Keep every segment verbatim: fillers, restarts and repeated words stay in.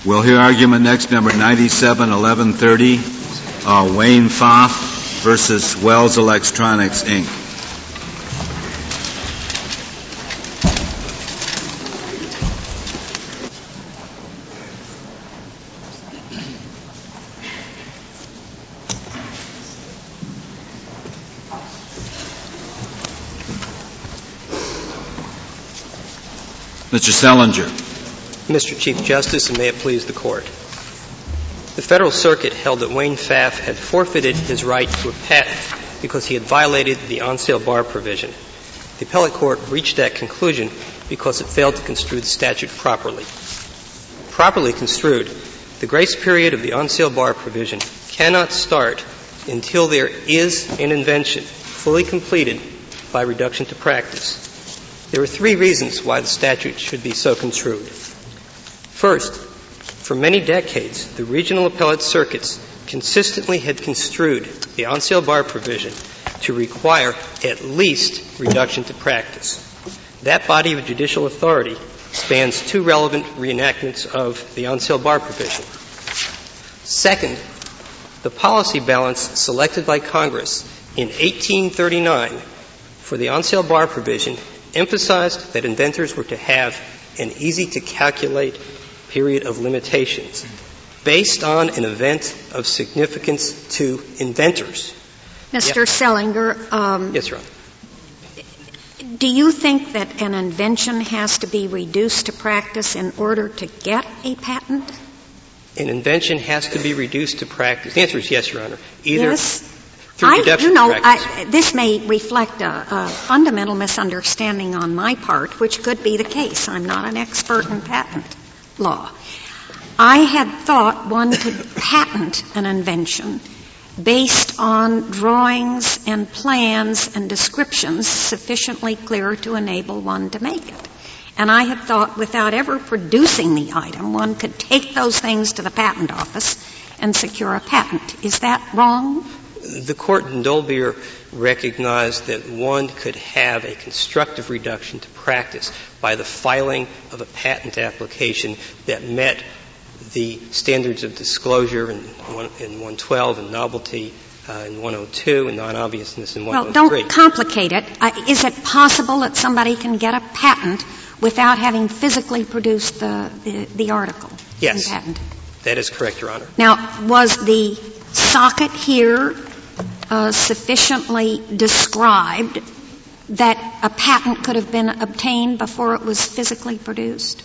We'll hear argument next, number ninety-seven eleven thirty, uh, Wayne Pfaff versus Wells Electronics, Incorporated. Mister Selinger. Mister Chief Justice, and may it please the Court. The Federal Circuit held that Wayne Pfaff had forfeited his right to a patent because he had violated the on-sale bar provision. The appellate court reached that conclusion because it failed to construe the statute properly. Properly construed, the grace period of the on-sale bar provision cannot start until there is an invention fully completed by reduction to practice. There are three reasons why the statute should be so construed. First, for many decades, the regional appellate circuits consistently had construed the on-sale bar provision to require at least reduction to practice. That body of judicial authority spans two relevant reenactments of the on-sale bar provision. Second, the policy balance selected by Congress in eighteen thirty-nine for the on-sale bar provision emphasized that inventors were to have an easy-to-calculate period of limitations based on an event of significance to inventors. Mister Yep. Selinger, um, yes, Your Honor. Do you think that an invention has to be reduced to practice in order to get a patent? An invention has to be reduced to practice. The answer is yes, Your Honor. Either yes. through I, reduction you know, to practice. I, this may reflect a, a fundamental misunderstanding on my part, which could be the case. I'm not an expert in patent law. I had thought one could patent an invention based on drawings and plans and descriptions sufficiently clear to enable one to make it. And I had thought without ever producing the item, one could take those things to the patent office and secure a patent. Is that wrong? The Court in Dolbear recognized that one could have a constructive reduction to practice by the filing of a patent application that met the standards of disclosure in, one, in one twelve and novelty uh, in one oh two and non-obviousness in one oh three. Well, don't complicate it. Uh, is it possible that somebody can get a patent without having physically produced the, the, the article? Yes. And patent? That is correct, Your Honor. Now, was the socket here uh, sufficiently described that a patent could have been obtained before it was physically produced?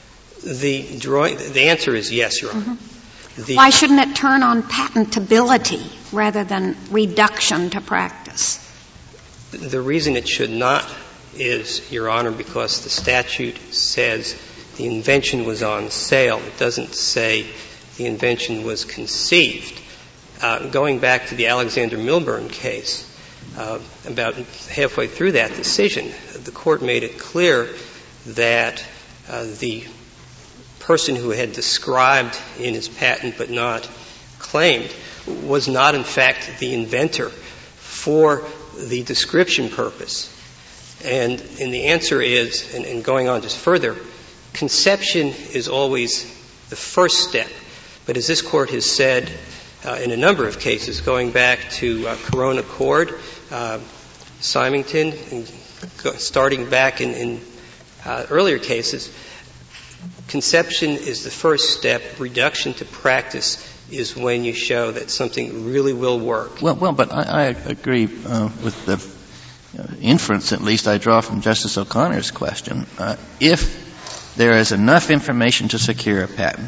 The drawing, the answer is yes, Your Honor. Mm-hmm. The, Why shouldn't it turn on patentability rather than reduction to practice? The reason it should not is, Your Honor, because the statute says the invention was on sale. It doesn't say the invention was conceived. Uh, going back to the Alexander Milburn case, uh, about halfway through that decision, the Court made it clear that uh, the person who had described in his patent but not claimed was not, in fact, the inventor for the description purpose. And, and the answer is, and, and going on just further, conception is always the first step. But as this Court has said uh, in a number of cases, going back to uh, Corona Cord, uh, Symington, and go, starting back in, in uh, earlier cases, conception is the first step. Reduction to practice is when you show that something really will work. Well, well, but I, I agree uh, with the uh, inference, at least I draw from Justice O'Connor's question. Uh, if there is enough information to secure a patent,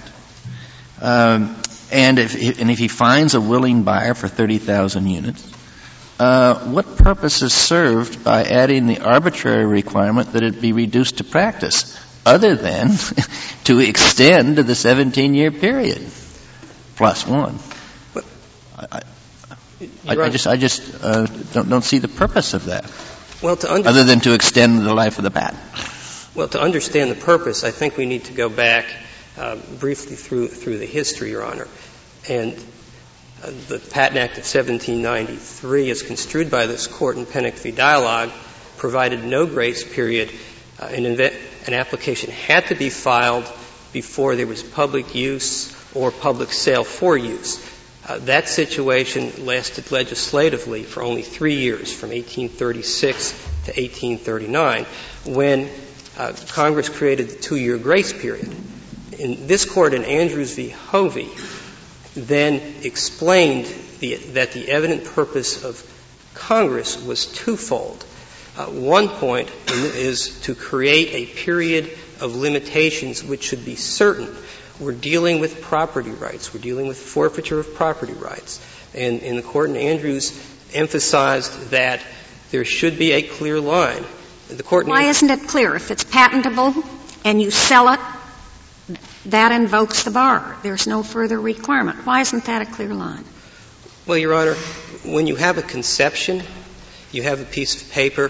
um, and if and if he finds a willing buyer for thirty thousand units, uh, what purpose is served by adding the arbitrary requirement that it be reduced to practice, other than to extend to the seventeen-year period plus one? I, I, I just, I just uh, don't, don't see the purpose of that, well, to under- other than to extend the life of the patent. Well, to understand the purpose, I think we need to go back uh, briefly through through the history, Your Honor. And uh, the Patent Act of seventeen ninety-three, as construed by this Court in Pennock v. Dialogue, provided no grace period. Uh, an, inve- an application had to be filed before there was public use or public sale for use. Uh, that situation lasted legislatively for only three years, from eighteen thirty-six to eighteen thirty-nine, when uh, Congress created the two-year grace period. In this court in Andrews v. Hovey then explained the, that the evident purpose of Congress was twofold. Uh, one point is to create a period of limitations which should be certain. We're dealing with property rights. We're dealing with forfeiture of property rights. And, and the court in Andrews emphasized that there should be a clear line. The court Why isn't it clear? If it's patentable and you sell it, that invokes the bar. There's no further requirement. Why isn't that a clear line? Well, Your Honor, when you have a conception, you have a piece of paper.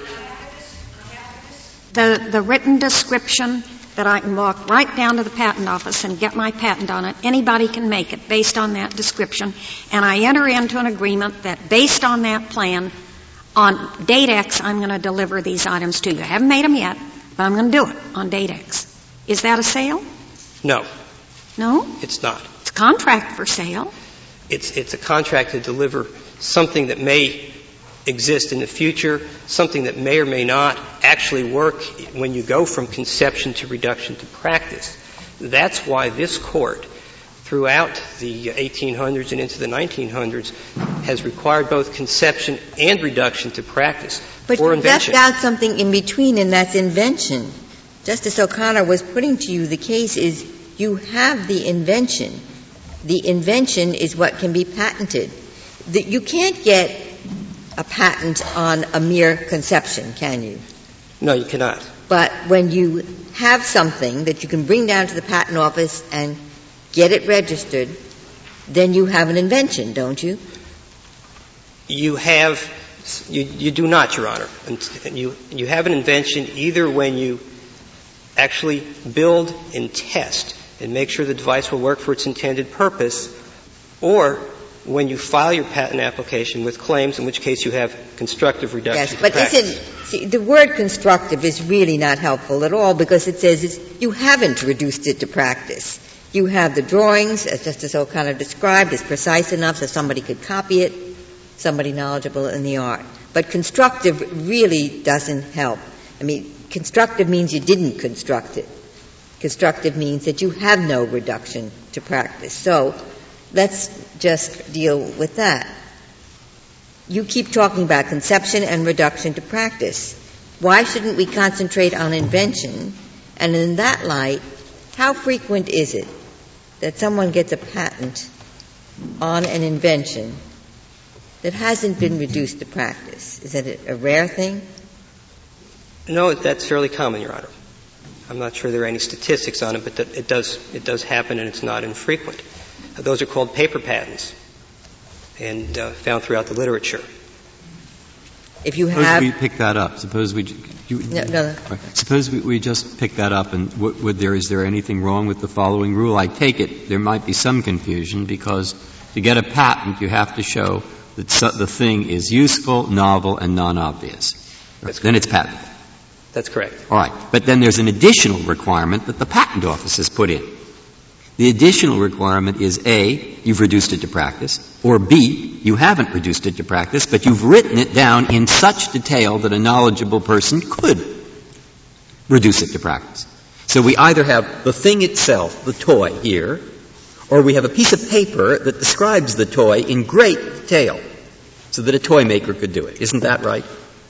The, the written description that I can walk right down to the patent office and get my patent on it, anybody can make it based on that description, and I enter into an agreement that based on that plan, on date X, I'm going to deliver these items to you. I haven't made them yet, but I'm going to do it on date X. Is that a sale? No. No? It's not. It's a contract for sale. It's, it's a contract to deliver something that may exist in the future, something that may or may not actually work when you go from conception to reduction to practice. That's why this court, throughout the eighteen hundreds and into the nineteen hundreds, has required both conception and reduction to practice but or you invention. left out something in between, and that's invention. Justice O'Connor was putting to you the case is you have the invention. The invention is what can be patented. The, you can't get a patent on a mere conception, can you? No, you cannot. But when you have something that you can bring down to the patent office and get it registered, then you have an invention, don't you? You have you, you do not, Your Honor. And you, you have an invention either when you actually build and test and make sure the device will work for its intended purpose, or when you file your patent application with claims, in which case you have constructive reduction yes, to but practice. Isn't, see, the word constructive is really not helpful at all because it says it's, you haven't reduced it to practice. You have the drawings, as Justice O'Connor described, it's precise enough so somebody could copy it, somebody knowledgeable in the art. But constructive really doesn't help. I mean, constructive means you didn't construct it. Constructive means that you have no reduction to practice. So let's just deal with that. You keep talking about conception and reduction to practice. Why shouldn't we concentrate on invention? And in that light, how frequent is it that someone gets a patent on an invention that hasn't been reduced to practice? Is that a rare thing? No, that's fairly common, Your Honor. I'm not sure there are any statistics on it, but it does, it does happen and it's not infrequent. Those are called paper patents and uh, found throughout the literature. If you Suppose have we pick that up. Suppose we you, no, no. Right. Suppose we, we just pick that up, and w- would there is there anything wrong with the following rule? I take it there might be some confusion because to get a patent you have to show that so, the thing is useful, novel, and non-obvious. That's then it's patent. That's correct. All right. But then there's an additional requirement that the patent office has put in. The additional requirement is A, you've reduced it to practice, or B, you haven't reduced it to practice, but you've written it down in such detail that a knowledgeable person could reduce it to practice. So we either have the thing itself, the toy here, or we have a piece of paper that describes the toy in great detail so that a toy maker could do it. Isn't that right?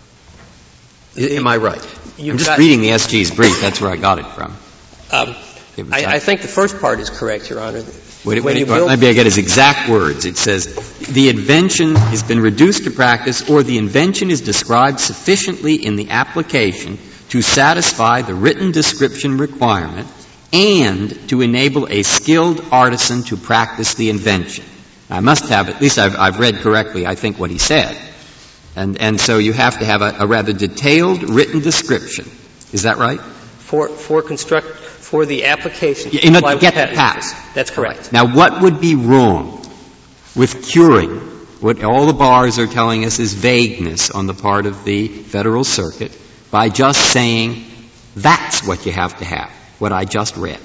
The, Am I right? I'm just reading the S G's brief. That's where I got it from. Um, I, I think the first part is correct, Your Honor. Wait, when wait, you wait, build, maybe I get his exact words. It says, the invention has been reduced to practice or the invention is described sufficiently in the application to satisfy the written description requirement and to enable a skilled artisan to practice the invention. I must have, at least I've, I've read correctly, I think, what he said. And, and so you have to have a, a rather detailed written description. Is that right? For, for construct, for the application to In order comply to with get the patent. patent. That's correct. Now, what would be wrong with curing what all the bars are telling us is vagueness on the part of the Federal Circuit by just saying that's what you have to have, what I just read?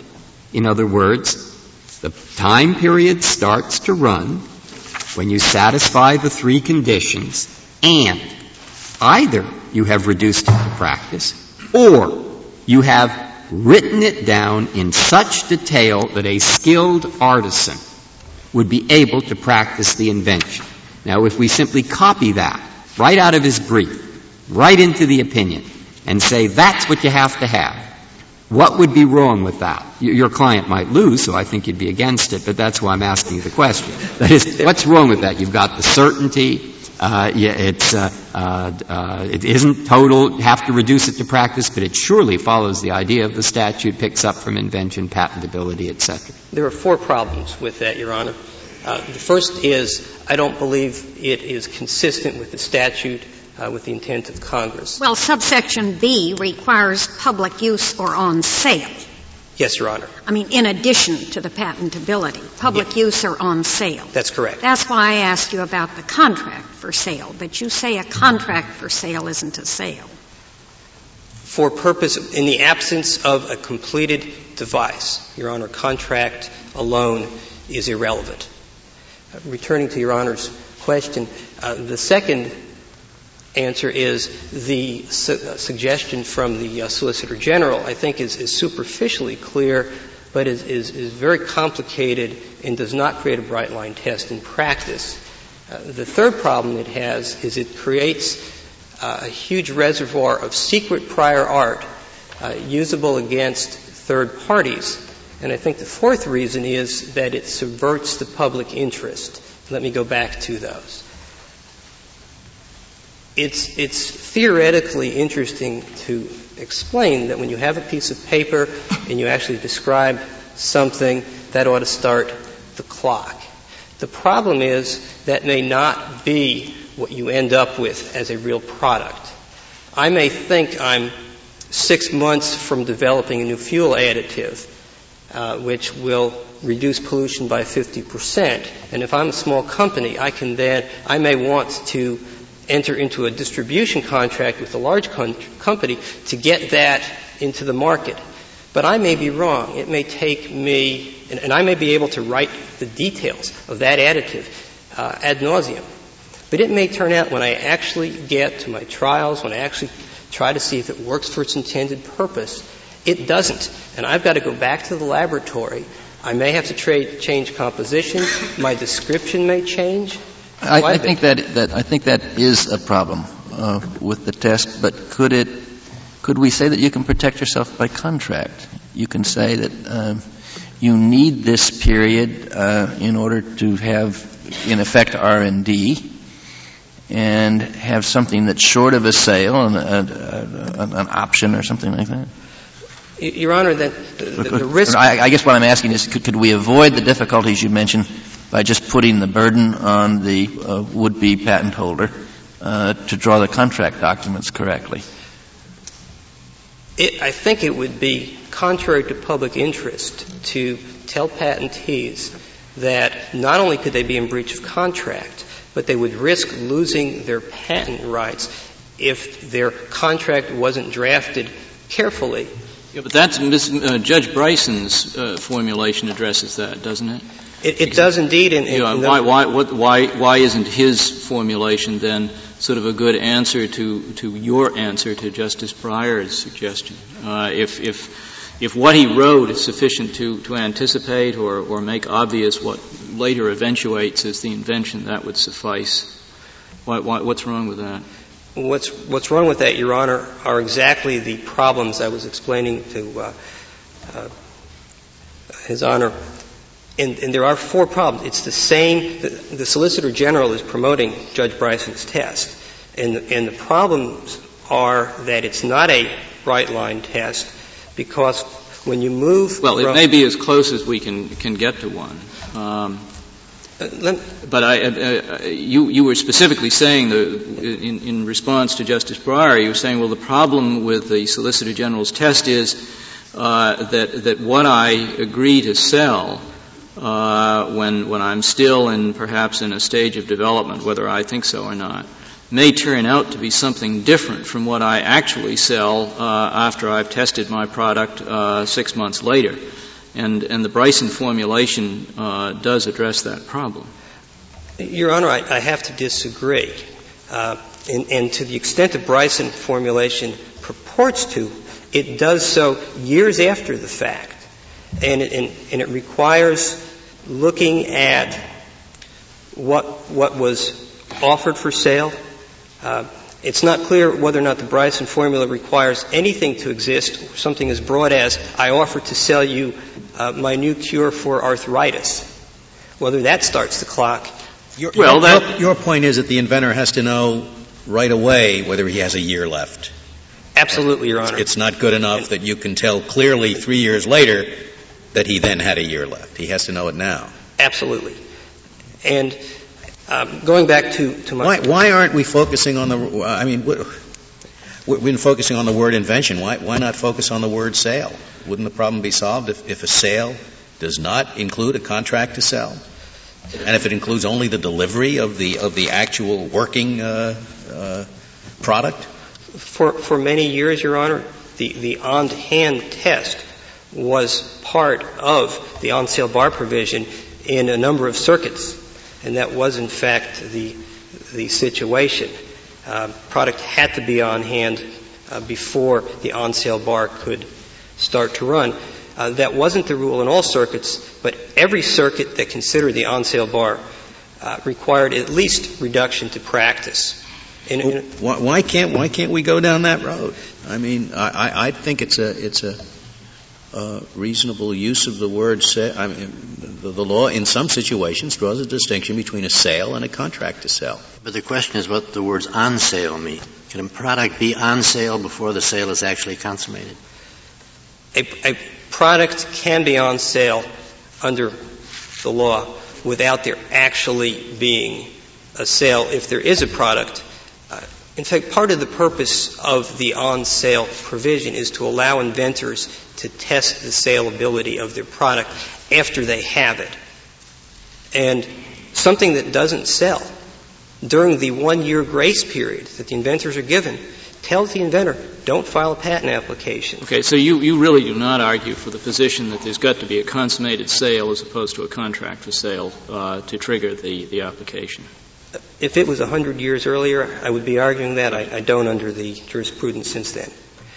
In other words, the time period starts to run when you satisfy the three conditions and either you have reduced it to practice or you have written it down in such detail that a skilled artisan would be able to practice the invention. Now, if we simply copy that right out of his brief, right into the opinion, and say that's what you have to have, what would be wrong with that? Your client might lose, so I think you'd be against it, but that's why I'm asking the question. That is, what's wrong with that? You've got the certainty. Uh, yeah, it's, uh, uh, uh, it isn't total, have to reduce it to practice, but it surely follows the idea of the statute, picks up from invention, patentability, et cetera. There are four problems with that, Your Honor. Uh, the first is I don't believe it is consistent with the statute, uh, with the intent of Congress. Well, subsection B requires public use or on sale. Yes, Your Honor. I mean, in addition to the patentability, public yeah. use or on sale. That's correct. That's why I asked you about the contract for sale, but you say a contract for sale isn't a sale. For purpose, in the absence of a completed device, Your Honor, contract alone is irrelevant. Uh, returning to Your Honor's question, uh, the second answer is the su- uh, suggestion from the uh, Solicitor General, I think, is, is superficially clear, but is, is, is very complicated and does not create a bright-line test in practice. Uh, the third problem it has is it creates uh, a huge reservoir of secret prior art uh, usable against third parties. And I think the fourth reason is that it subverts the public interest. Let me go back to those. It's, it's theoretically interesting to explain that when you have a piece of paper and you actually describe something, that ought to start the clock. The problem is that may not be what you end up with as a real product. I may think I'm six months from developing a new fuel additive, uh, which will reduce pollution by fifty percent. And if I'm a small company, I can then, I may want to enter into a distribution contract with a large con- company to get that into the market. But I may be wrong. It may take me, and, and I may be able to write the details of that additive uh, ad nauseum. But it may turn out when I actually get to my trials, when I actually try to see if it works for its intended purpose, it doesn't. And I've got to go back to the laboratory. I may have to tra- change composition. My description may change. I, I think that, that I think that is a problem uh, with the test. But could it? Could we say that you can protect yourself by contract? You can say that uh, you need this period uh, in order to have, in effect, R and D, and have something that's short of a sale, an, a, a, an option or something like that. Your Honor, the, the, the risk. I, I guess what I'm asking is, could, could we avoid the difficulties you mentioned by just putting the burden on the uh, would-be patent holder uh, to draw the contract documents correctly? It, I think it would be contrary to public interest to tell patentees that not only could they be in breach of contract, but they would risk losing their patent rights if their contract wasn't drafted carefully. Yeah, but that's uh, Judge Bryson's uh, formulation addresses that, doesn't it? It, it does indeed. In, in, yeah, in why, why, what, why, why isn't his formulation then sort of a good answer to, to your answer to Justice Breyer's suggestion? Uh, if, if, if what he wrote is sufficient to, to anticipate or, or make obvious what later eventuates as the invention, that would suffice. Why, why, what's wrong with that? What's, what's wrong with that, Your Honor, are exactly the problems I was explaining to uh, uh, His Honor. And, and there are four problems. It's the same. The, the Solicitor General is promoting Judge Bryson's test. And, and the problems are that it's not a bright-line test because when you move Well, it from, may be as close as we can, can get to one. Um, uh, let, but I, uh, you, you were specifically saying, the, in, in response to Justice Breyer, you were saying, well, the problem with the Solicitor General's test is uh, that, that what I agree to sell Uh, when, when I'm still in, perhaps in a stage of development, whether I think so or not, may turn out to be something different from what I actually sell uh, after I've tested my product uh, six months later. And, and the Bryson formulation uh, does address that problem. Your Honor, I, I have to disagree. Uh, and, and to the extent the Bryson formulation purports to, it does so years after the fact. And it, and, and it requires looking at what, what was offered for sale. Uh, it's not clear whether or not the Bryson formula requires anything to exist, something as broad as, I offer to sell you uh, my new cure for arthritis. Whether that starts the clock. Your, well, your, that, your point is that the inventor has to know right away whether he has a year left. Absolutely, Your Honor. It's not good enough that you can tell clearly three years later that he then had a year left. He has to know it now. Absolutely. And um, going back to, to my... Why, why aren't we focusing on the... I mean, we've been focusing on the word invention. Why, why not focus on the word sale? Wouldn't the problem be solved if, if a sale does not include a contract to sell? And if it includes only the delivery of the of the actual working uh, uh, product? For for many years, Your Honor, the, the on-hand test was part of the on-sale bar provision in a number of circuits, and that was in fact the the situation. Uh, product had to be on hand uh, before the on-sale bar could start to run. Uh, that wasn't the rule in all circuits, but every circuit that considered the on-sale bar uh, required at least reduction to practice. In, in why, why can't why can't we go down that road? I mean, I, I think it's a it's a uh, reasonable use of the word sale. I mean, the, the law in some situations draws a distinction between a sale and a contract to sell. But the question is what the words on sale mean. Can a product be on sale before the sale is actually consummated? A, a product can be on sale under the law without there actually being a sale if there is a product. Uh, in fact, part of the purpose of the on-sale provision is to allow inventors to test the saleability of their product after they have it. And something that doesn't sell during the one-year grace period that the inventors are given tells the inventor, don't file a patent application. Okay, so you, you really do not argue for the position that there's got to be a consummated sale as opposed to a contract for sale uh, to trigger the, the application? If it was a hundred years earlier, I would be arguing that. I, I don't under the jurisprudence since then.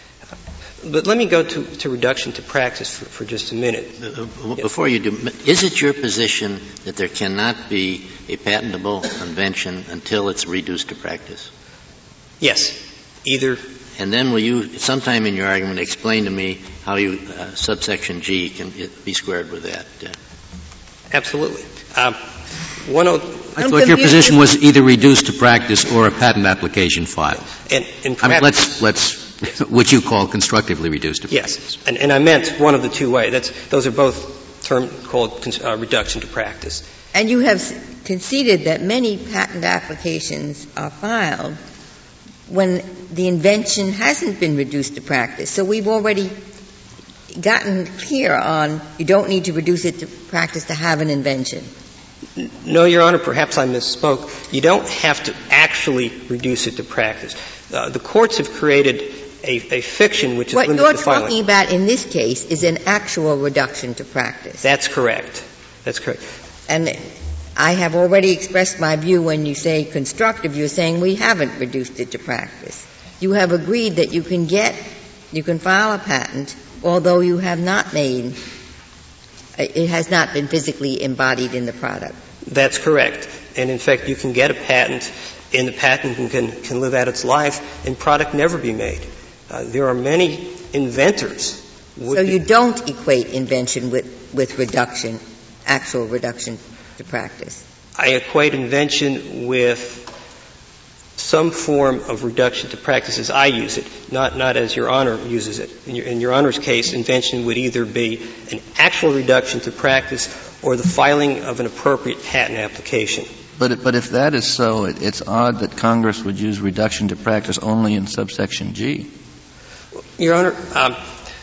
But let me go to, to reduction to practice for, for just a minute. Uh, before you do, is it your position that there cannot be a patentable invention until it's reduced to practice? Yes. Either. And then will you, sometime in your argument, explain to me how you, uh, subsection G can be squared with that? Uh, Absolutely. Um, one oh, I thought your position was either reduced to practice or a patent application filed. And, and I mean, let's, let's, what you call constructively reduced to practice. Yes. And, and I meant one of the two ways. That's, those are both terms called uh, reduction to practice. And you have conceded that many patent applications are filed when the invention hasn't been reduced to practice. So we've already gotten clear on you don't need to reduce it to practice to have an invention. No, Your Honor, perhaps I misspoke. You don't have to actually reduce it to practice. Uh, the courts have created a, a fiction which is what limited you're to filing. talking about in this case is an actual reduction to practice. That's correct. That's correct. And I have already expressed my view when you say constructive, you're saying we haven't reduced it to practice. You have agreed that you can get, you can file a patent, although you have not made, it has not been physically embodied in the product. That's correct. And in fact, you can get a patent, and the patent can, can live out its life, and product never be made. Uh, there are many inventors. So you don't equate invention with, with reduction, actual reduction to practice? I equate invention with some form of reduction to practice as I use it, not, not as Your Honor uses it. In your, in Your Honor's case, invention would either be an actual reduction to practice or the filing of an appropriate patent application. But, but if that is so, it, it's odd that Congress would use reduction to practice only in subsection G. Your Honor, um,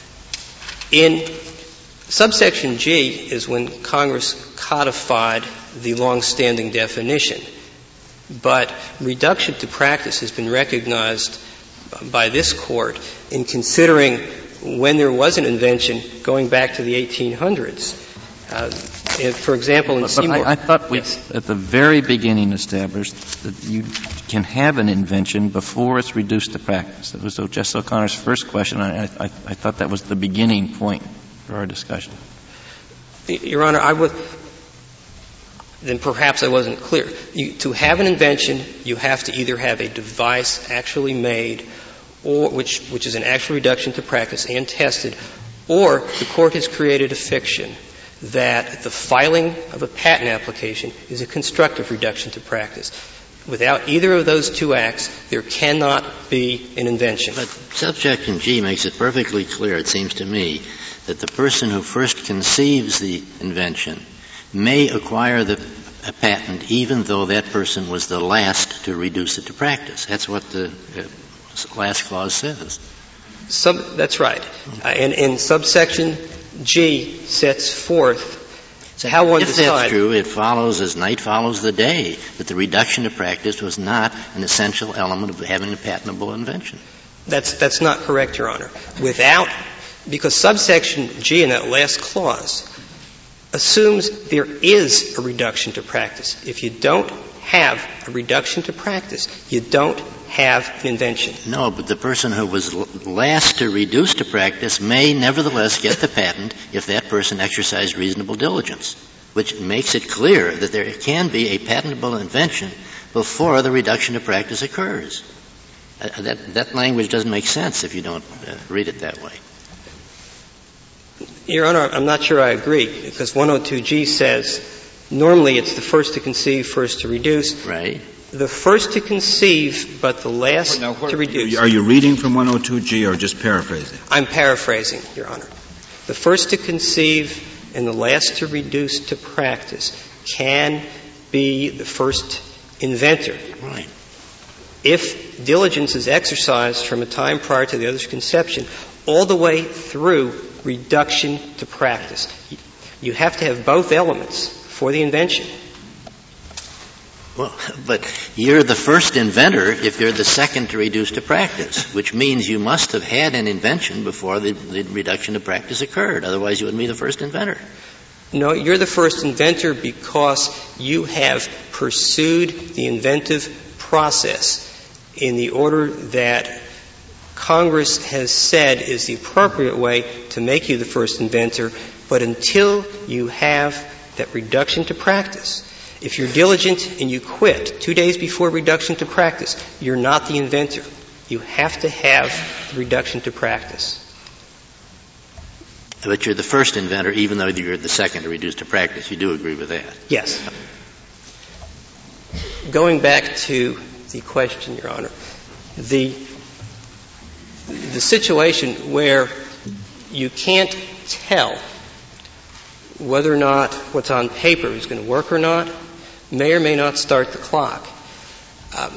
in subsection G is when Congress codified the long-standing definition. But reduction to practice has been recognized by this Court in considering when there was an invention going back to the eighteen hundreds. Uh, if, for example, in but, Seymour. But I, I thought we, yes. at the very beginning, established that you can have an invention before it's reduced to practice. That was so Justice O'Connor's first question. I, I, I thought that was the beginning point for our discussion. Your Honor, I would. Then perhaps I wasn't clear. You, to have an invention, you have to either have a device actually made, or which which is an actual reduction to practice and tested, or the court has created a fiction that the filing of a patent application is a constructive reduction to practice. Without either of those two acts, there cannot be an invention. But subsection G makes it perfectly clear, it seems to me, that the person who first conceives the invention may acquire the a patent even though that person was the last to reduce it to practice. That's what the uh, last clause says. Sub, that's right. Uh, and, and subsection G sets forth so how one if decides. If that's true, it follows as night follows the day that the reduction to practice was not an essential element of having a patentable invention. That's, that's not correct, Your Honor. Without, because subsection G in that last clause assumes there is a reduction to practice. If you don't have a reduction to practice, you don't have an invention. No, but the person who was l- last to reduce to practice may nevertheless get the patent if that person exercised reasonable diligence, which makes it clear that there can be a patentable invention before the reduction to practice occurs. Uh, that, that language doesn't make sense if you don't uh, read it that way. Your Honor, I'm not sure I agree, because one oh two G says normally it's the first to conceive, first to reduce. Right. The first to conceive, but the last now, what, to reduce. Are you reading from one oh two G or just paraphrasing? I'm paraphrasing, Your Honor. The first to conceive and the last to reduce to practice can be the first inventor. Right. If diligence is exercised from a time prior to the other's conception all the way through reduction to practice. You have to have both elements for the invention. Well, but you're the first inventor if you're the second to reduce to practice, which means you must have had an invention before the, the reduction to practice occurred. Otherwise, you wouldn't be the first inventor. No, you're the first inventor because you have pursued the inventive process in the order that Congress has said is the appropriate way to make you the first inventor, but until you have that reduction to practice, if you're diligent and you quit two days before reduction to practice, you're not the inventor. You have to have the reduction to practice. But you're the first inventor even though you're the second to reduce to practice. You do agree with that? Yes. Going back to the question, Your Honor, the the situation where you can't tell whether or not what's on paper is going to work or not may or may not start the clock. Um,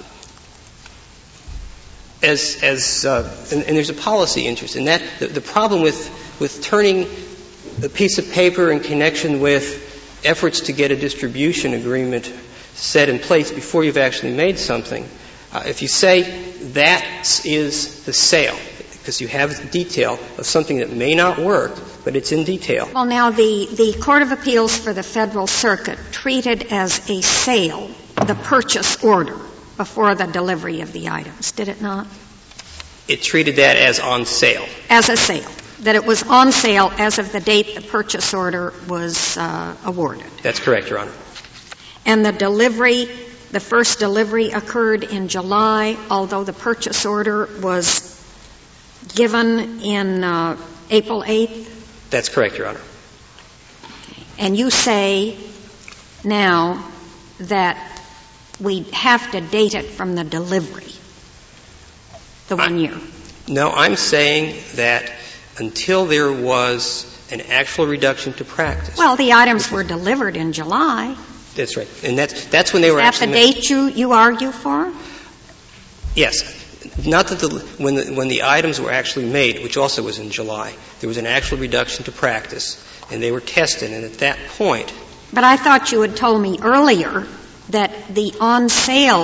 as as uh, and, and there's a policy interest in that. The, the problem with with turning a piece of paper in connection with efforts to get a distribution agreement set in place before you've actually made something, uh, if you say that is the sale, because you have the detail of something that may not work, but it's in detail. Well, now, the, the Court of Appeals for the Federal Circuit treated as a sale the purchase order before the delivery of the items, did it not? It treated that as on sale. As a sale. That it was on sale as of the date the purchase order was uh, awarded. That's correct, Your Honor. And the delivery, the first delivery occurred in July, although the purchase order was given in uh, April eighth? That's correct, Your Honor. And you say now that we have to date it from the delivery, the one year. No, I'm saying that until there was an actual reduction to practice. Well, the items were delivered in July. That's right. And that's, that's when they were Is that actually the made. date you, you argue for? Yes. Not that the, when the, when the items were actually made, which also was in July, there was an actual reduction to practice, and they were tested, and at that point. But I thought you had told me earlier that the on-sale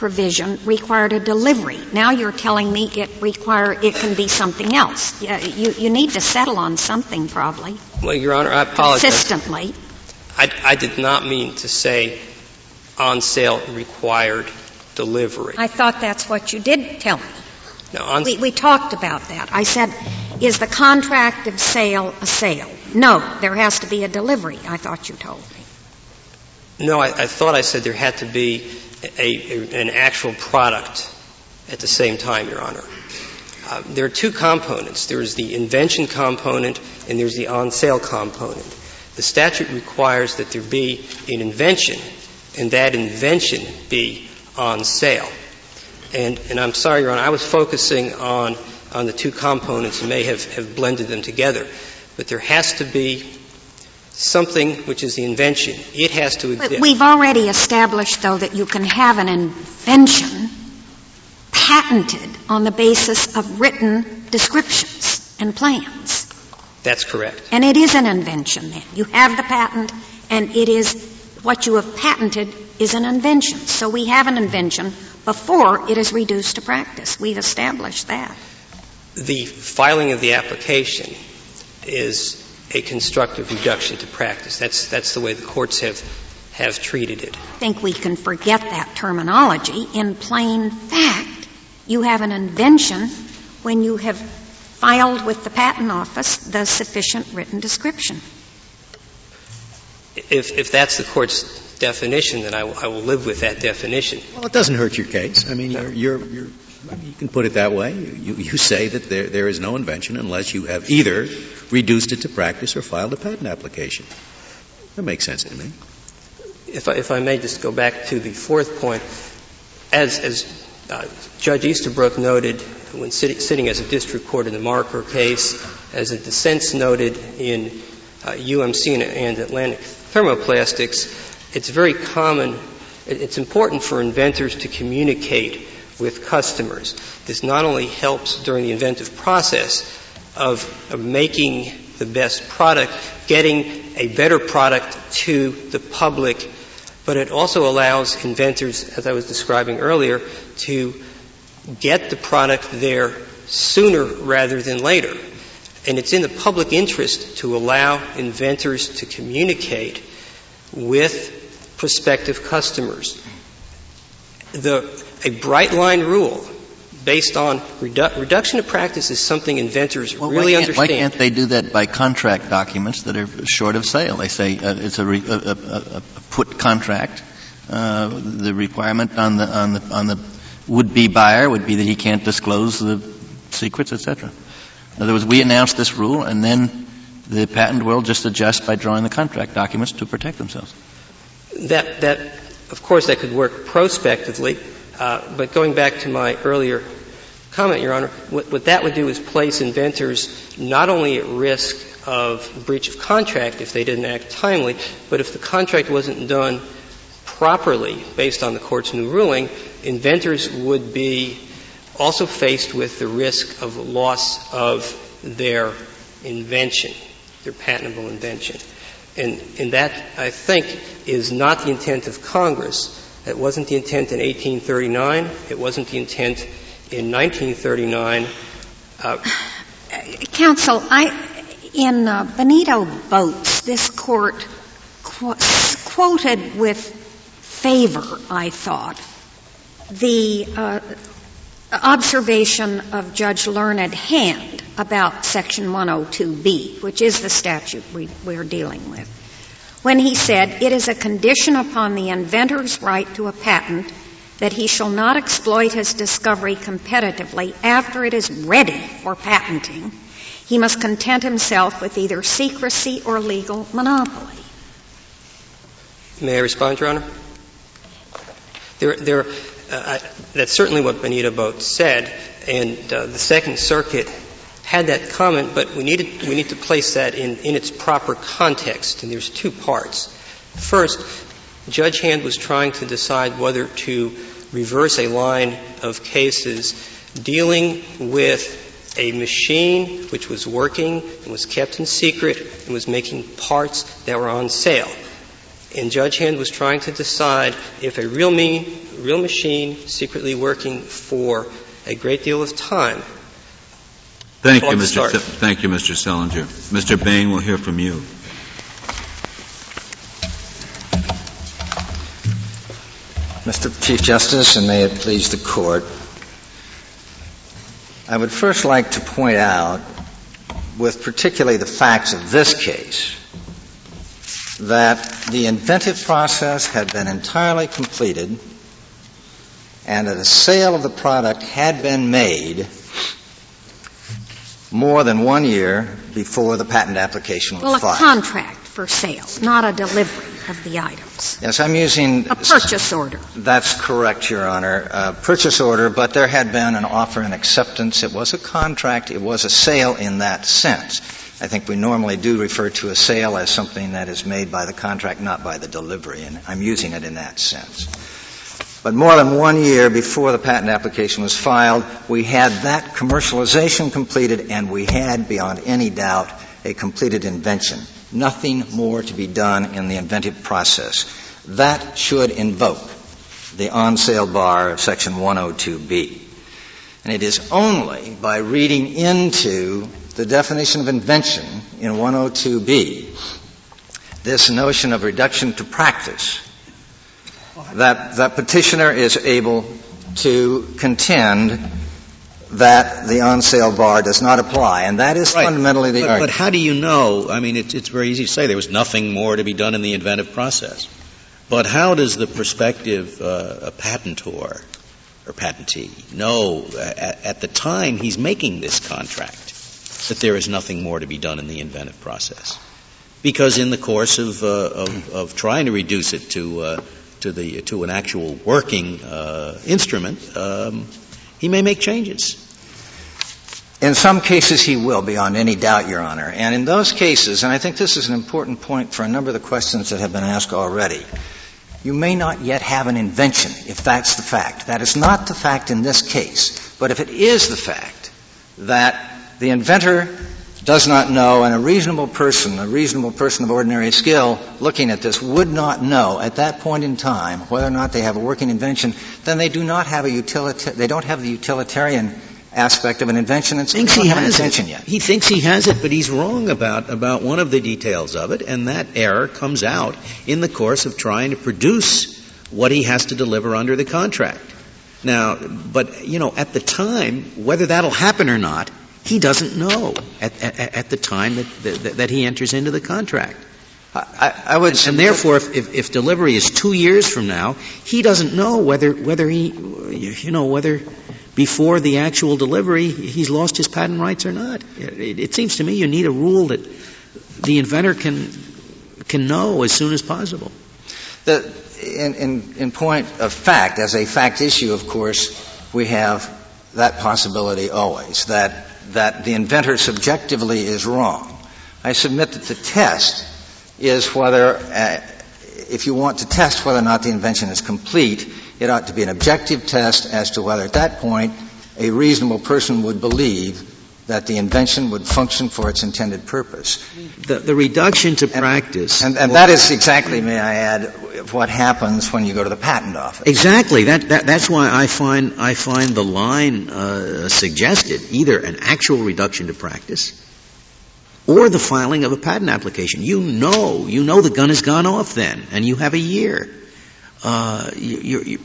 provision required a delivery. Now you're telling me it require it can be something else. You, you need to settle on something, probably. Well, Your Honor, I apologize. Consistently. I, I did not mean to say on sale required delivery. I thought that's what you did tell me. No, on we, we talked about that. I said, is the contract of sale a sale? No, there has to be a delivery, I thought you told me. No, I, I thought I said there had to be a, a, an actual product at the same time, Your Honor. Uh, there are two components. There's the invention component and there's the on-sale component. The statute requires that there be an invention and that invention be on sale. And, and I'm sorry, Your Honor, I was focusing on, on the two components and may have, have blended them together. But there has to be something which is the invention. It has to exist. But we've already established, though, that you can have an invention patented on the basis of written descriptions and plans. That's correct. And it is an invention, then. You have the patent, and it is what you have patented is an invention. So we have an invention before it is reduced to practice. We've established that. The filing of the application is a constructive reduction to practice. That's, that's the way the courts have, have treated it. I think we can forget that terminology. In plain fact, you have an invention when you have filed with the Patent Office the sufficient written description. If, if that's the court's definition, then I, w- I will live with that definition. Well, it doesn't hurt your case. I mean, you're, you're, you're I mean, you can put it that way. You, you say that there, there is no invention unless you have either reduced it to practice or filed a patent application. That makes sense to me. If I, if I may just go back to the fourth point, as, as uh, Judge Easterbrook noted when sit, sitting as a district court in the Marker case, as the dissents noted in uh, U M C and, and Atlantic Thermoplastics, it's very common, it, it's important for inventors to communicate with customers. This not only helps during the inventive process of, of making the best product, getting a better product to the public, but it also allows inventors, as I was describing earlier, to get the product there sooner rather than later. And it's in the public interest to allow inventors to communicate with prospective customers. The, a bright line rule based on redu- reduction of practice is something inventors well, really why understand. Why can't they do that by contract documents that are short of sale? They say uh, it's a, re- a, a, a put contract. Uh, the requirement on the on the on the would-be buyer would be that he can't disclose the secrets, et cetera. In other words, we announce this rule, and then the patent world just adjusts by drawing the contract documents to protect themselves. That that of course that could work prospectively. Uh, but going back to my earlier comment, Your Honor, what, what that would do is place inventors not only at risk of breach of contract if they didn't act timely, but if the contract wasn't done properly based on the court's new ruling, inventors would be also faced with the risk of loss of their invention, their patentable invention. And, and that, I think, is not the intent of Congress. It wasn't the intent in eighteen thirty-nine. It wasn't the intent in nineteen thirty-nine. Uh, Counsel, I, in uh, Benito Boats, this court qu- quoted with favor, I thought, the uh, observation of Judge Learned Hand about Section one oh two B, which is the statute we, we're dealing with, when he said, it is a condition upon the inventor's right to a patent that he shall not exploit his discovery competitively after it is ready for patenting. He must content himself with either secrecy or legal monopoly. May I respond, Your Honor? There, there, uh, that's certainly what Benito Boats said, and uh, the Second Circuit had that comment, but we needed, we need to place that in, in its proper context, and there's two parts. First, Judge Hand was trying to decide whether to reverse a line of cases dealing with a machine which was working and was kept in secret and was making parts that were on sale. And Judge Hand was trying to decide if a real, me, real machine secretly working for a great deal of time. Thank you, Mister Se- thank you, Mister Selinger. Mister Bain, we'll hear from you. Mister Chief Justice, and may it please the Court, I would first like to point out, with particularly the facts of this case, that the inventive process had been entirely completed and that a sale of the product had been made more than one year before the patent application was well, filed. Well, a contract for sale, not a delivery of the items. Yes, I'm using... A purchase order. That's correct, Your Honor. A purchase order, but there had been an offer and acceptance. It was a contract. It was a sale in that sense. I think we normally do refer to a sale as something that is made by the contract, not by the delivery, and I'm using it in that sense. But more than one year before the patent application was filed, we had that commercialization completed, and we had, beyond any doubt, a completed invention. Nothing more to be done in the inventive process. That should invoke the on-sale bar of Section one oh two B. And it is only by reading into the definition of invention in one oh two B this notion of reduction to practice that the petitioner is able to contend that the on-sale bar does not apply, and that is right. fundamentally the but, argument. But how do you know? I mean, it's, it's very easy to say there was nothing more to be done in the inventive process. But how does the prospective uh, patentor or patentee know at, at the time he's making this contract that there is nothing more to be done in the inventive process? Because in the course of, uh, of, of trying to reduce it to uh, to the to an actual working uh, instrument, um, he may make changes. In some cases he will, beyond any doubt, Your Honor. And in those cases, and I think this is an important point for a number of the questions that have been asked already, you may not yet have an invention, if that's the fact. That is not the fact in this case. But if it is the fact that the inventor does not know, and a reasonable person, a reasonable person of ordinary skill looking at this would not know at that point in time whether or not they have a working invention, then they do not have a utilita- they don't have the utilitarian aspect of an invention, and so thinks they don't he have an has invention it. yet. He thinks he has it, but he's wrong about, about one of the details of it, and that error comes out in the course of trying to produce what he has to deliver under the contract. Now, but, you know, at the time, whether that'll happen or not, he doesn't know at, at, at the time that, that, that he enters into the contract. I, I would, and, and therefore, if, if, if delivery is two years from now, he doesn't know whether whether he, you know, whether before the actual delivery he's lost his patent rights or not. It, it seems to me you need a rule that the inventor can can know as soon as possible. The, in, in, in point of fact, as a fact issue, of course, we have that possibility always, that that the inventor subjectively is wrong. I submit that the test is whether, uh, if you want to test whether or not the invention is complete, it ought to be an objective test as to whether at that point a reasonable person would believe that the invention would function for its intended purpose. The, the reduction to and, practice. And, and that is exactly, may I add, what happens when you go to the patent office. Exactly. That, that, that's why I find, I find the line uh, suggested either an actual reduction to practice or the filing of a patent application. You know, you know the gun has gone off then, and you have a year. Uh, you, you, you,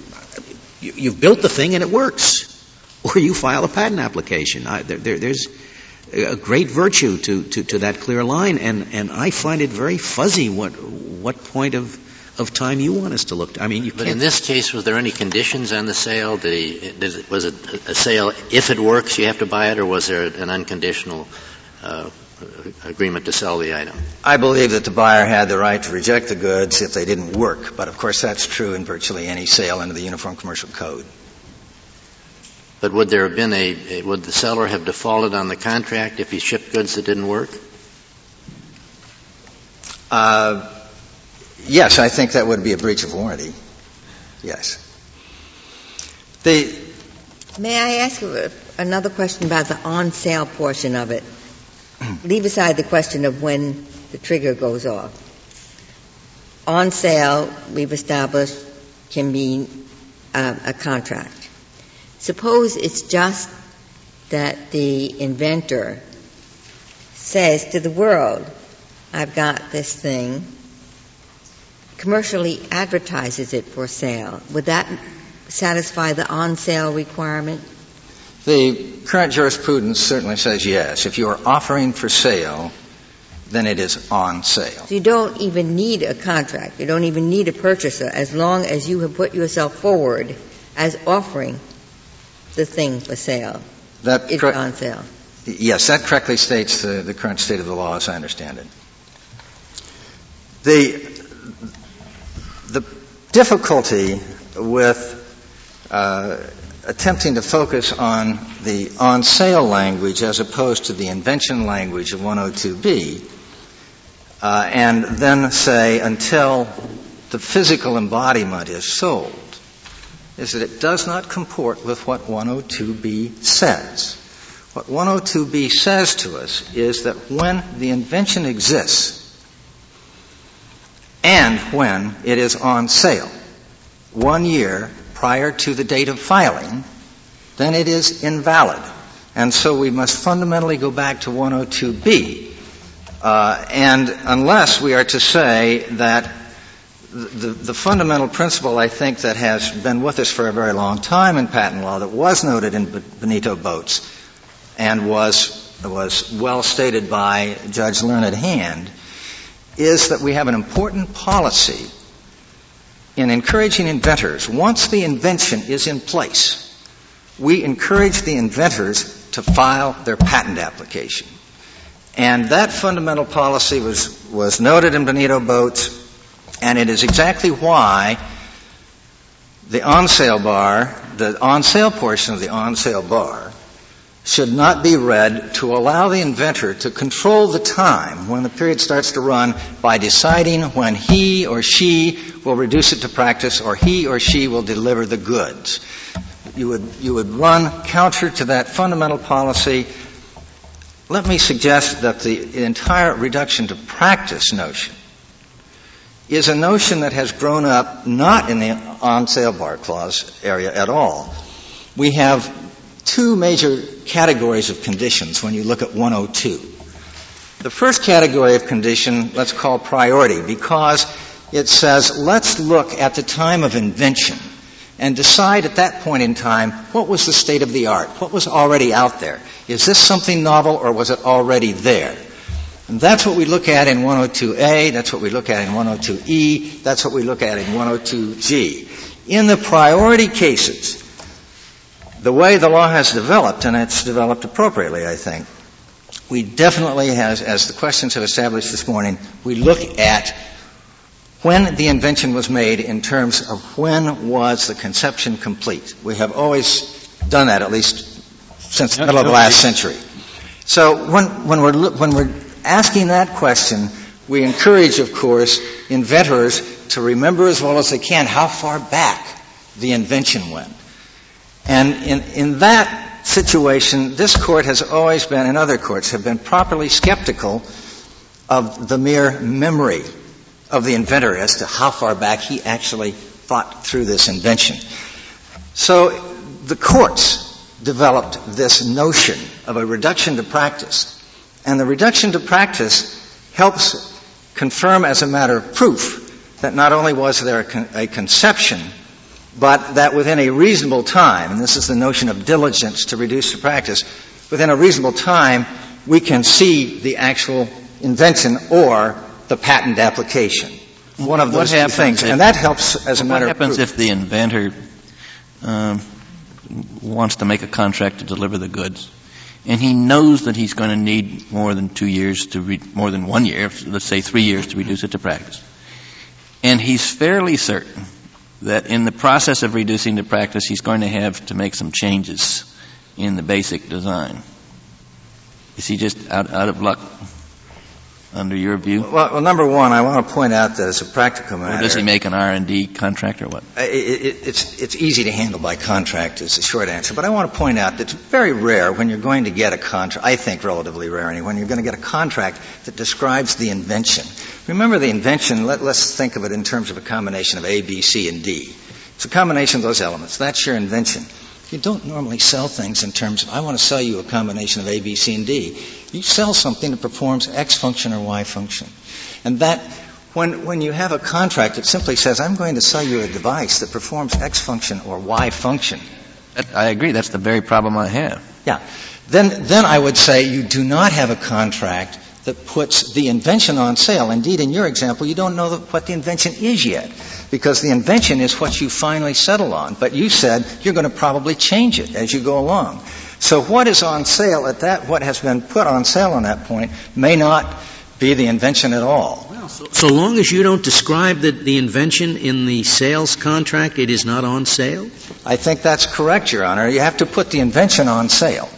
you've built the thing and it works. Or you file a patent application. I, there, there, there's a great virtue to, to, to that clear line, and, and I find it very fuzzy what what point of, of time you want us to look to. I mean, you but can't. In this case, was there any conditions on the sale? Did he, did it, was it a sale, if it works, you have to buy it, or was there an unconditional uh, agreement to sell the item? I believe that the buyer had the right to reject the goods if they didn't work, but of course that's true in virtually any sale under the Uniform Commercial Code. But would there have been a, would the seller have defaulted on the contract if he shipped goods that didn't work? Uh, yes, I think that would be a breach of warranty. Yes. The, May I ask you another question about the on-sale portion of it? Leave aside the question of when the trigger goes off. on sale, we've established, can mean uh, a contract. Suppose it's just that the inventor says to the world, I've got this thing, commercially advertises it for sale. Would that satisfy the on-sale requirement? The current jurisprudence certainly says yes. If you are offering for sale, then it is on sale. So you don't even need a contract. You don't even need a purchaser as long as you have put yourself forward as offering the thing for sale. That it's cor- on sale. Yes, that correctly states the, the current state of the law as I understand it. The, the difficulty with uh, attempting to focus on the on-sale language as opposed to the invention language of one oh two B uh, and then say until the physical embodiment is sold is that it does not comport with what one oh two B says. What one oh two B says to us is that when the invention exists and when it is on sale, one year prior to the date of filing, then it is invalid. And so we must fundamentally go back to one oh two B. Uh, and unless we are to say that the, the fundamental principle, I think, that has been with us for a very long time in patent law that was noted in Benito Boats and was, was well stated by Judge Learned Hand, is that we have an important policy in encouraging inventors. Once the invention is in place, we encourage the inventors to file their patent application. And that fundamental policy was, was noted in Benito Boats, and it is exactly why the on-sale bar, the on-sale portion of the on-sale bar, should not be read to allow the inventor to control the time when the period starts to run by deciding when he or she will reduce it to practice or he or she will deliver the goods. You would, you would run counter to that fundamental policy. Let me suggest that the entire reduction to practice notion is a notion that has grown up not in the on-sale bar clause area at all. We have two major categories of conditions when you look at one oh two. The first category of condition, let's call priority, because it says let's look at the time of invention and decide at that point in time what was the state of the art, what was already out there. Is this something novel or was it already there? And that's what we look at in one oh two A, that's what we look at in one oh two E, that's what we look at in one oh two G. In the priority cases, the way the law has developed, and it's developed appropriately, I think, we definitely, has, as the questions have established this morning, we look at when the invention was made in terms of when was the conception complete. We have always done that, at least since the middle of the last century. So when, when we're when we're asking that question, we encourage, of course, inventors to remember as well as they can how far back the invention went. And in, in that situation, this Court has always been, and other courts have been, properly skeptical of the mere memory of the inventor as to how far back he actually thought through this invention. So the courts developed this notion of a reduction to practice. And the reduction to practice helps confirm as a matter of proof that not only was there a, con- a conception, but that within a reasonable time, and this is the notion of diligence to reduce to practice, within a reasonable time we can see the actual invention or the patent application. One of those two things. If, and that helps as a matter of proof. What happens if the inventor um, wants to make a contract to deliver the goods, and he knows that he's going to need more than two years to re- more than one year, let's say three years to reduce it to practice, and he's fairly certain that in the process of reducing to practice he's going to have to make some changes in the basic design? Is he just out, out of luck? under your view? Well, well, number one, I want to point out that as a practical matter... Or does he make an R and D contract or what? It, it, it's, it's easy to handle by contract is the short answer. But I want to point out that it's very rare when you're going to get a contract, I think relatively rare anyway, when you're going to get a contract that describes the invention. Remember the invention, let, let's think of it in terms of a combination of A, B, C, and D. It's a combination of those elements. That's your invention. You don't normally sell things in terms of, I want to sell you a combination of A, B, C, and D. You sell something that performs X function or Y function. And that, when, when you have a contract, it simply says, I'm going to sell you a device that performs X function or Y function. That, I agree. That's the very problem I have. Yeah. Then, then I would say you do not have a contract that puts the invention on sale. Indeed, in your example, you don't know what the invention is yet, because the invention is what you finally settle on. But you said you're going to probably change it as you go along. So what is on sale at that, what has been put on sale on that point, may not be the invention at all. Well, so, so long as you don't describe the, the invention in the sales contract, it is not on sale? I think that's correct, Your Honor. You have to put the invention on sale.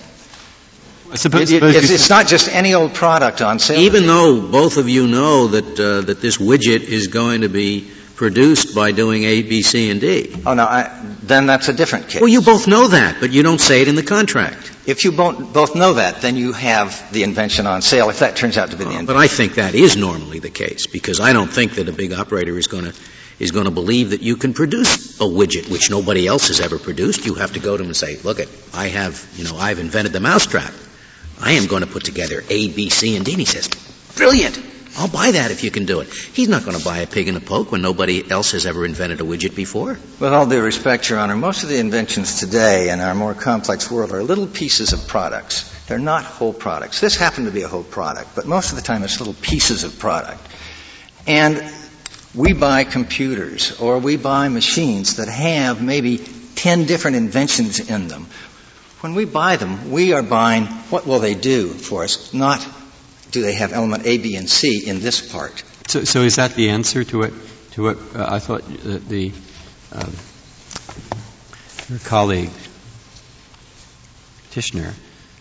Suppose, it, it, it's, it's not just any old product on sale. Even though both of you know that uh, that this widget is going to be produced by doing A, B, C, and D. Oh, no, I, then that's a different case. Well, you both know that, but you don't say it in the contract. If you both, both know that, then you have the invention on sale, if that turns out to be the invention. But I think that is normally the case, because I don't think that a big operator is going to is going to believe that you can produce a widget which nobody else has ever produced. You have to go to him and say, look, it, I have, you know, I've invented the mousetrap. I am going to put together A, B, C, and D. And he says, brilliant. I'll buy that if you can do it. He's not going to buy a pig in a poke when nobody else has ever invented a widget before. With all due respect, Your Honor, most of the inventions today in our more complex world are little pieces of products. They're not whole products. This happened to be a whole product, but most of the time it's little pieces of product. And we buy computers or we buy machines that have maybe ten different inventions in them. When we buy them, we are buying what will they do for us, not do they have element A, B, and C in this part. So, so is that the answer to what, to what uh, I thought uh, the, um, your colleague, petitioner,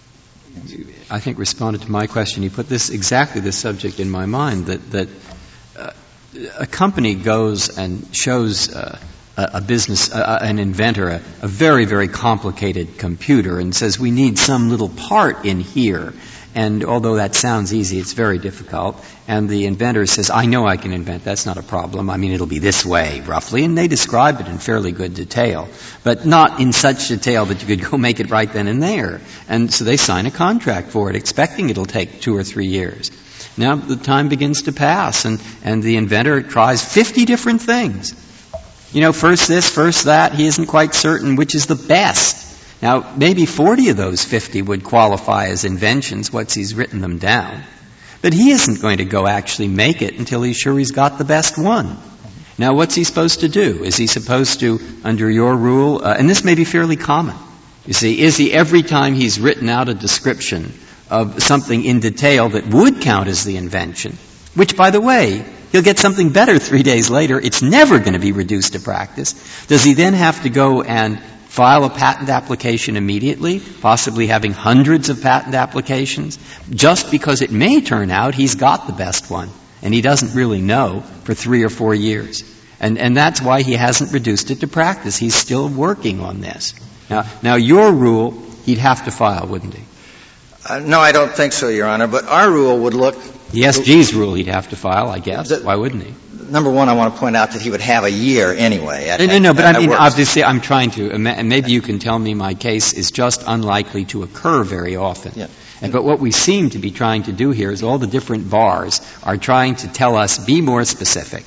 I think responded to my question. He put this, exactly this subject in my mind, that, that uh, a company goes and shows uh, a business, uh, an inventor, a, a very, very complicated computer and says, we need some little part in here. And although that sounds easy, it's very difficult. And the inventor says, I know I can invent. That's not a problem. I mean, it'll be this way, roughly. And they describe it in fairly good detail, but not in such detail that you could go make it right then and there. And so they sign a contract for it, expecting it'll take two or three years. Now the time begins to pass, and, and the inventor tries fifty different things. You know, first this, first that. He isn't quite certain which is the best. Now, maybe forty of those fifty would qualify as inventions once he's written them down. But he isn't going to go actually make it until he's sure he's got the best one. Now, what's he supposed to do? Is he supposed to, under your rule, uh, and this may be fairly common, you see, is he every time he's written out a description of something in detail that would count as the invention, which, by the way, he'll get something better three days later, it's never going to be reduced to practice, does he then have to go and file a patent application immediately, possibly having hundreds of patent applications, just because it may turn out he's got the best one, and he doesn't really know for three or four years. And, and that's why he hasn't reduced it to practice. He's still working on this. Now, now your rule, he'd have to file, wouldn't he? Uh, no, I don't think so, Your Honor, but our rule would look... The S G's rule he'd have to file, I guess. The, why wouldn't he? Number one, I want to point out that he would have a year anyway. At, no, no, no, but I mean, works. obviously, I'm trying to, and maybe you can tell me my case is just unlikely to occur very often. Yeah. And, but what we seem to be trying to do here is all the different bars are trying to tell us, be more specific.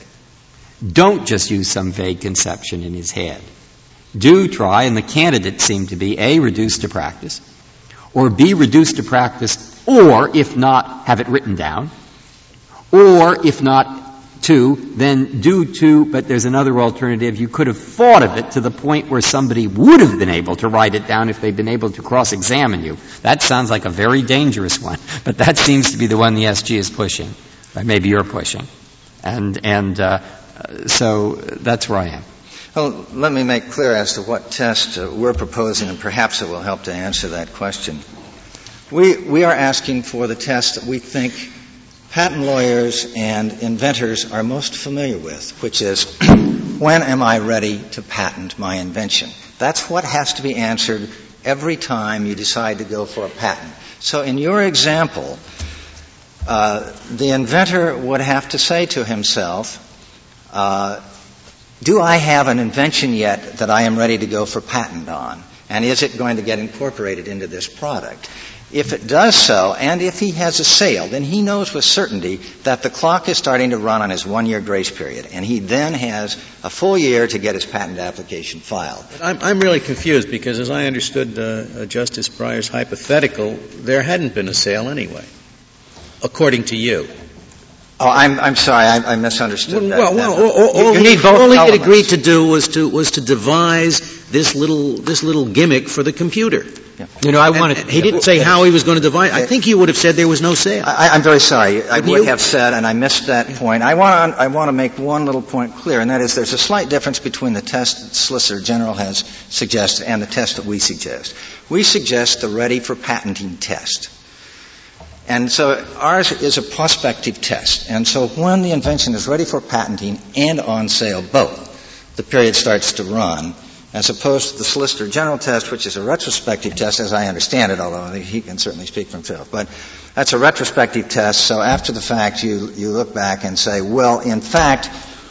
Don't just use some vague conception in his head. Do try, and the candidates seem to be, A, reduced to practice, or B, reduced to practice, or, if not, have it written down, or, if not, two, then do two, but there's another alternative. You could have thought of it to the point where somebody would have been able to write it down if they'd been able to cross-examine you. That sounds like a very dangerous one, but that seems to be the one the S G is pushing. Or maybe you're pushing. And, and, uh, so that's where I am. Well, let me make clear as to what test uh, we're proposing, and perhaps it will help to answer that question. We, we are asking for the test that we think patent lawyers and inventors are most familiar with, which is, when am I ready to patent my invention? That's what has to be answered every time you decide to go for a patent. So in your example, uh, the inventor would have to say to himself, uh, do I have an invention yet that I am ready to go for patent on? And is it going to get incorporated into this product? If it does so, and if he has a sale, then he knows with certainty that the clock is starting to run on his one-year grace period, and he then has a full year to get his patent application filed. I'm, I'm really confused because, as I understood uh, uh, Justice Breyer's hypothetical, there hadn't been a sale anyway, according to you. Oh, I'm, I'm sorry, I, I misunderstood that. Well, well, that. all, all, you, you need both all he elements. had agreed to do was to was to devise this little this little gimmick for the computer. Yeah. You know, I wanted. And he didn't say how he was going to devise. I think he would have said there was no sale. I, I'm very sorry. I Wouldn't would you? have said, and I missed that point. I want I want to make one little point clear, and that is there's a slight difference between the test that Solicitor General has suggested and the test that we suggest. We suggest the ready for patenting test. And so ours is a prospective test. And so when the invention is ready for patenting and on sale both, the period starts to run, as opposed to the Solicitor General test, which is a retrospective test, as I understand it, although he can certainly speak for himself. But that's a retrospective test, so after the fact you, you look back and say, well, in fact,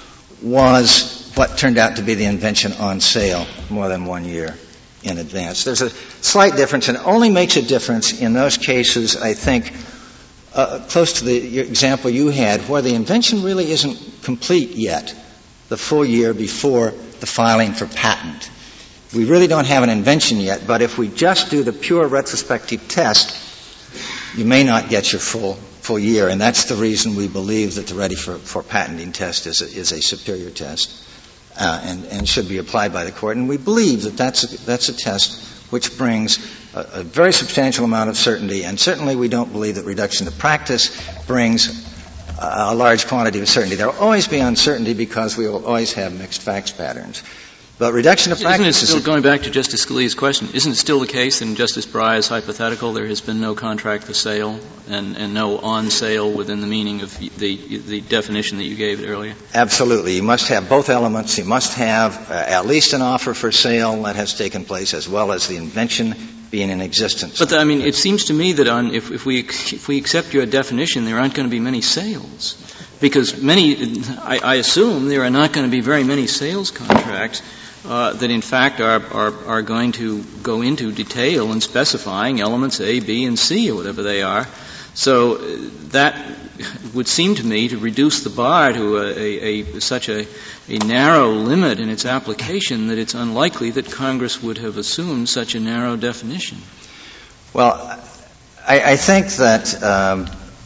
was what turned out to be the invention on sale more than one year in advance. There's a slight difference, and it only makes a difference in those cases, I think, uh, close to the example you had, where the invention really isn't complete yet, the full year before the filing for patent. We really don't have an invention yet, but if we just do the pure retrospective test, you may not get your full full year, and that's the reason we believe that the ready for, for patenting test is a, is a superior test. Uh, and, and should be applied by the court. And we believe that that's a, that's a test which brings a, a very substantial amount of certainty. And certainly we don't believe that reduction to practice brings a, a large quantity of certainty. There will always be uncertainty because we will always have mixed facts patterns. But reduction to practice Isn't it still, is a, going back to Justice Scalia's question, isn't it still the case in Justice Breyer's hypothetical there has been no contract for sale and, and no on sale within the meaning of the, the definition that you gave earlier? Absolutely. You must have both elements. You must have uh, at least an offer for sale that has taken place as well as the invention being in existence. But, the, I mean, it seems to me that on, if, if, we, if we accept your definition, there aren't going to be many sales. Because many, I, I assume there are not going to be very many sales contracts Uh, that in fact are, are, are going to go into detail in specifying elements A, B, and C, or whatever they are. So uh, that would seem to me to reduce the bar to a, a, a such a, a narrow limit in its application that it's unlikely that Congress would have assumed such a narrow definition. Well, I, I think that um,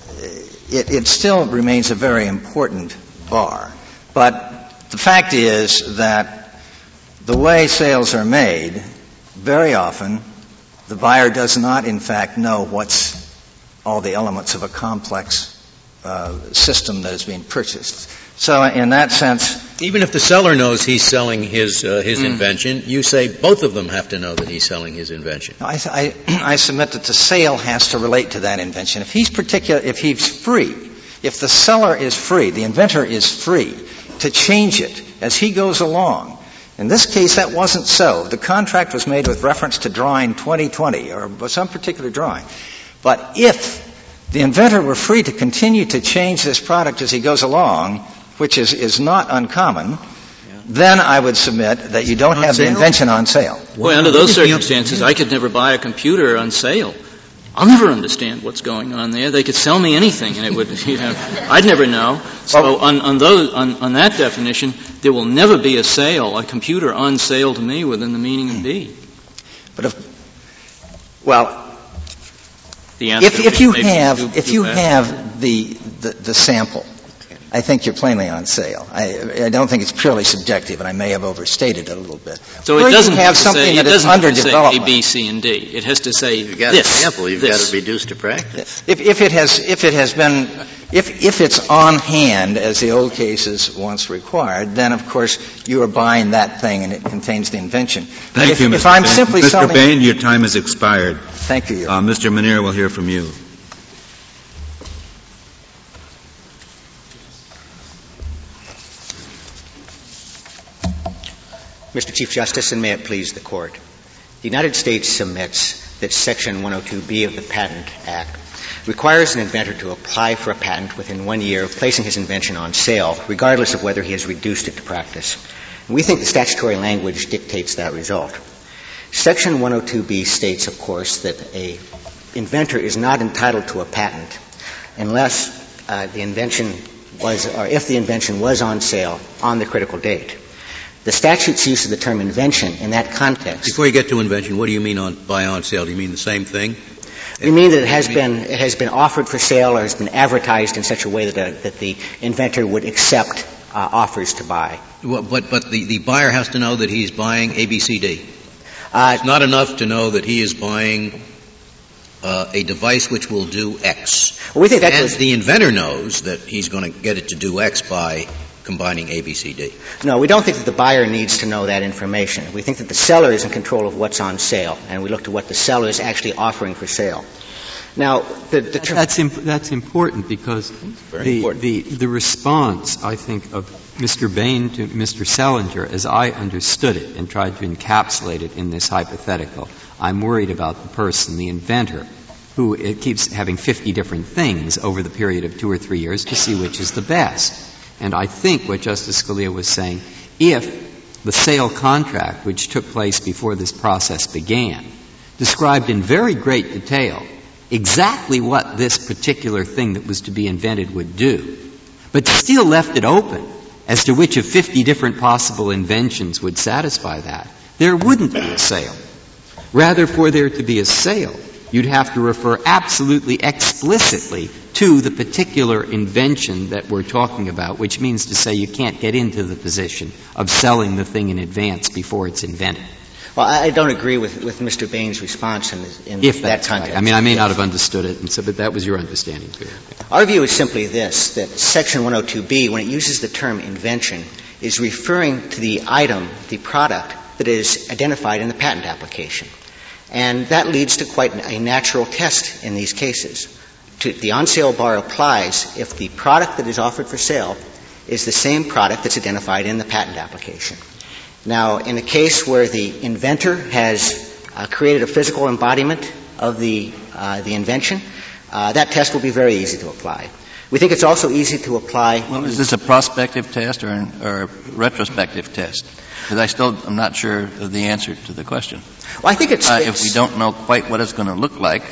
it, it still remains a very important bar. But the fact is that the way sales are made, very often, the buyer does not, in fact, know what's all the elements of a complex uh, system that is being purchased. So, in that sense, even if the seller knows he's selling his uh, his mm. invention, you say both of them have to know that he's selling his invention. I, I, I submit that the sale has to relate to that invention. If he's particular, if he's free, if the seller is free, the inventor is free to change it as he goes along. In this case, that wasn't so. The contract was made with reference to drawing twenty twenty or some particular drawing. But if the inventor were free to continue to change this product as he goes along, which is, is not uncommon, yeah. then I would submit that you don't on have sale? the invention on sale. Well, under those circumstances, I could never buy a computer on sale. I'll never understand what's going on there. They could sell me anything, and it would, you know, I'd never know. So on, on those, on, on that definition, there will never be a sale, a computer on sale to me within the meaning of B. But if, well, the answer if, if you have, too, if too you fast. have the, the, the sample, I think you're plainly on sale. I, I don't think it's purely subjective, and I may have overstated it a little bit. So or it doesn't you have, have to something say, that it is doesn't under have to say development. A, B, C, and D. It has to say You've got this, a sample. You've this. got to reduce to practice. If, if it has, if it has been, if, if it's on hand, as the old cases once required, then of course you are buying that thing and it contains the invention. Thank if, you, Mister If I'm Bain. simply Mister selling, Bain, your time has expired. Thank you. Uh, Mister Manier will hear from you. Mister Chief Justice, and may it please the Court. The United States submits that Section one oh two B of the Patent Act requires an inventor to apply for a patent within one year of placing his invention on sale, regardless of whether he has reduced it to practice. And we think the statutory language dictates that result. Section one oh two B states, of course, that a inventor is not entitled to a patent unless uh, the invention was, or if the invention was on sale on the critical date. The statute's use of the term invention in that context. Before you get to invention, what do you mean on, by on sale? Do you mean the same thing? We mean that it has been it has been offered for sale or has been advertised in such a way that, a, that the inventor would accept uh, offers to buy. Well, but but the, the buyer has to know that he's buying A B C D. Uh, it's not enough to know that he is buying uh, a device which will do X. Well, we think that and was, the inventor knows that he's going to get it to do X by combining A, B, C, D. No, we don't think that the buyer needs to know that information. We think that the seller is in control of what's on sale, and we look to what the seller is actually offering for sale. Now, the, the tr- that's imp- that's important because the, important. the the response, I think, of Mister Bain to Mister Selinger, as I understood it and tried to encapsulate it in this hypothetical, I'm worried about the person, the inventor, who it keeps having fifty different things over the period of two or three years to see which is the best. And I think what Justice Scalia was saying, if the sale contract, which took place before this process began, described in very great detail exactly what this particular thing that was to be invented would do, but still left it open as to which of fifty different possible inventions would satisfy that, there wouldn't be a sale. Rather, for there to be a sale, you'd have to refer absolutely explicitly to the particular invention that we're talking about, which means to say you can't get into the position of selling the thing in advance before it's invented. Well, I don't agree with, with Mister Bain's response in, this, in if that context. Right. I mean, I may not have understood it, and so, but that was your understanding too. Our view is simply this, that Section one oh two B, when it uses the term invention, is referring to the item, the product, that is identified in the patent application. And that leads to quite a natural test in these cases. To, the on-sale bar applies if the product that is offered for sale is the same product that's identified in the patent application. Now, in a case where the inventor has uh, created a physical embodiment of the, uh, the invention, uh, that test will be very easy to apply. We think it's also easy to apply. Well, is this a prospective test or, an, or a retrospective test? Because I still am not sure of the answer to the question. Well, I think it's, uh, it's if we don't know quite what it's going to look like,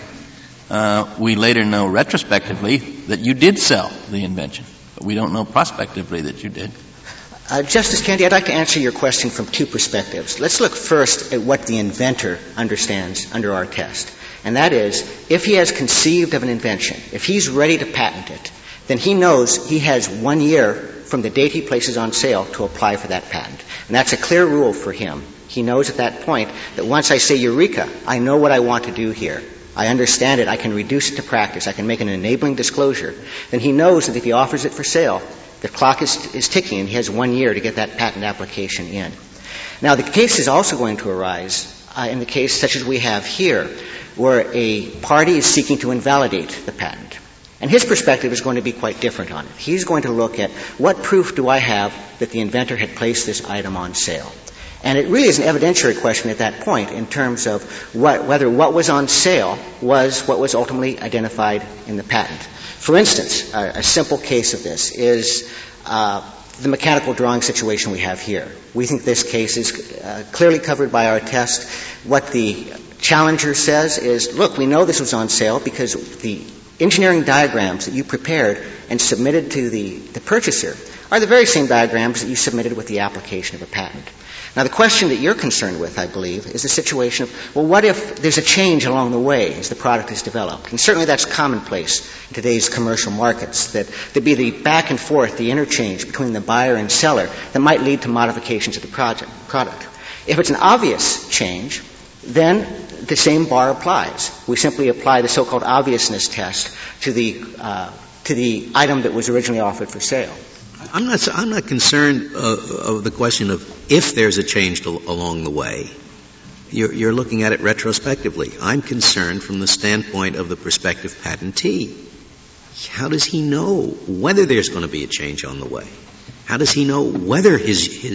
uh, we later know retrospectively that you did sell the invention, but we don't know prospectively that you did. Uh, Justice Kennedy, I'd like to answer your question from two perspectives. Let's look first at what the inventor understands under our test. And that is, if he has conceived of an invention, if he's ready to patent it, then he knows he has one year from the date he places on sale to apply for that patent. And that's a clear rule for him. He knows at that point that once I say eureka, I know what I want to do here. I understand it. I can reduce it to practice. I can make an enabling disclosure. Then he knows that if he offers it for sale, the clock is, is ticking and he has one year to get that patent application in. Now, the case is also going to arise uh, in the case such as we have here, where a party is seeking to invalidate the patent. And his perspective is going to be quite different on it. He's going to look at what proof do I have that the inventor had placed this item on sale. And it really is an evidentiary question at that point in terms of what, whether what was on sale was what was ultimately identified in the patent. For instance, a, a simple case of this is uh, the mechanical drawing situation we have here. We think this case is uh, clearly covered by our test. What the challenger says is, look, we know this was on sale because the engineering diagrams that you prepared and submitted to the, the purchaser are the very same diagrams that you submitted with the application of a patent. Now, the question that you're concerned with, I believe, is the situation of, well, what if there's a change along the way as the product is developed? And certainly that's commonplace in today's commercial markets, that there be the back and forth, the interchange between the buyer and seller that might lead to modifications of the project, product. If it's an obvious change, then the same bar applies. We simply apply the so-called obviousness test to the, uh, to the item that was originally offered for sale. I'm not, I'm not concerned uh, of the question of if there's a change to, along the way. You're, you're looking at it retrospectively. I'm concerned from the standpoint of the prospective patentee. How does he know whether there's going to be a change on the way? How does he know whether his, his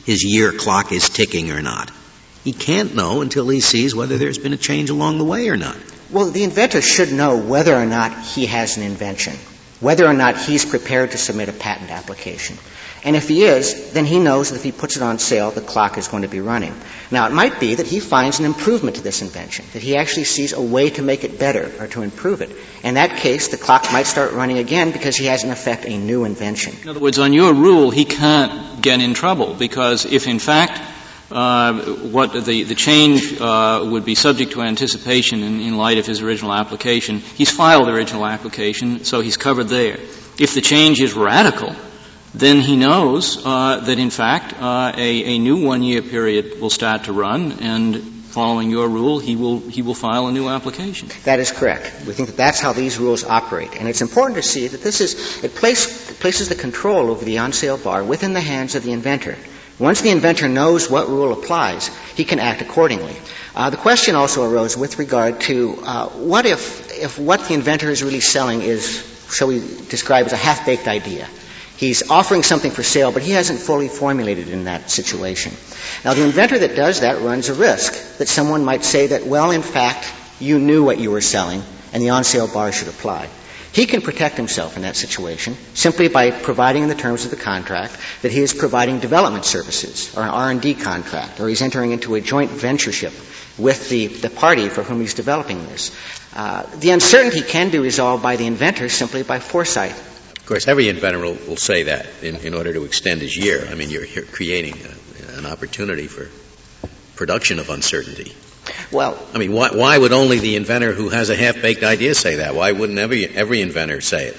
his year clock is ticking or not. He can't know until he sees whether there's been a change along the way or not. Well, the inventor should know whether or not he has an invention, whether or not he's prepared to submit a patent application. And if he is, then he knows that if he puts it on sale, the clock is going to be running. Now, it might be that he finds an improvement to this invention, that he actually sees a way to make it better or to improve it. In that case, the clock might start running again because he has, in effect, a new invention. In other words, on your rule, he can't get in trouble because if, in fact, uh, what the, the change uh, would be subject to anticipation in, in light of his original application, he's filed the original application, so he's covered there. If the change is radical, then he knows uh, that, in fact, uh, a, a new one-year period will start to run, and following your rule, he will he will file a new application. That is correct. We think that that's how these rules operate. And it's important to see that this is, it, place, it places the control over the on-sale bar within the hands of the inventor. Once the inventor knows what rule applies, he can act accordingly. Uh, the question also arose with regard to uh, what if, if what the inventor is really selling is, shall we describe as a half-baked idea. He's offering something for sale, but he hasn't fully formulated in that situation. Now, the inventor that does that runs a risk that someone might say that, well, in fact, you knew what you were selling, and the on-sale bar should apply. He can protect himself in that situation simply by providing in the terms of the contract that he is providing development services or an R and D contract, or he's entering into a joint ventureship with the, the party for whom he's developing this. Uh, the uncertainty can be resolved by the inventor simply by foresight. Of course, every inventor will, will say that in, in order to extend his year. I mean, you're, you're creating a, an opportunity for production of uncertainty. Well, I mean, why, why would only the inventor who has a half-baked idea say that? Why wouldn't every, every inventor say it